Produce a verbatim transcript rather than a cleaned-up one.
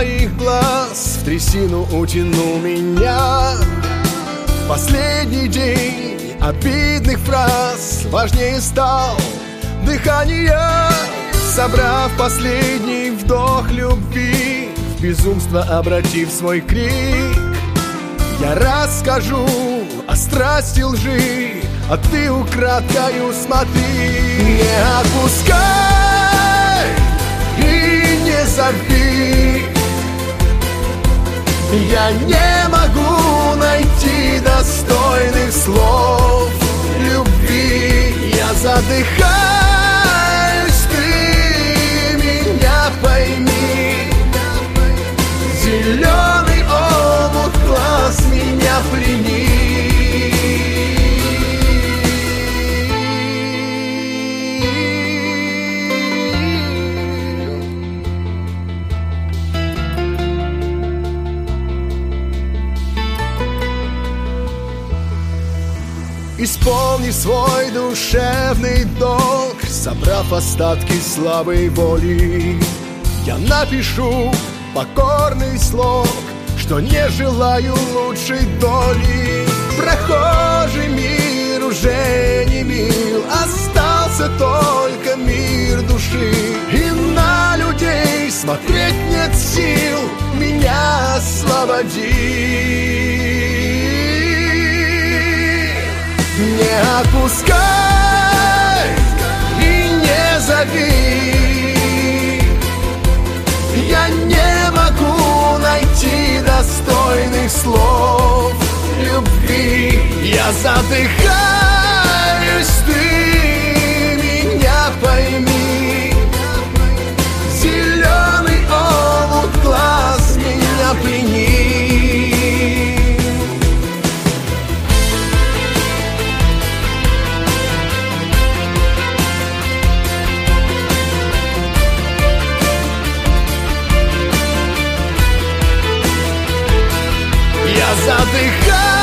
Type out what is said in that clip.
твоих глаз в трясину утянул меня. Последний день обидных фраз важнее стал дыхание. Собрав последний вдох любви, в безумство обратив свой крик, я расскажу о страсти лжи, а ты украдкою смотри. Не отпускай и не зови, я не могу найти достойных слов любви. Я задыхаюсь, ты меня пойми. Зеленый омут глаз меня плени. Исполни свой душевный долг, собрав остатки слабой воли, я напишу покорный слог, что не желаю лучшей доли. Прохожий мир уже не мил, остался только мир души, и на людей смотреть нет сил, меня освободи. Не отпускай и не зови, я не могу найти достойных слов любви. Я задыхаюсь, ты меня пойми. Зеленый омут глаз меня плени. Я задыхаюсь,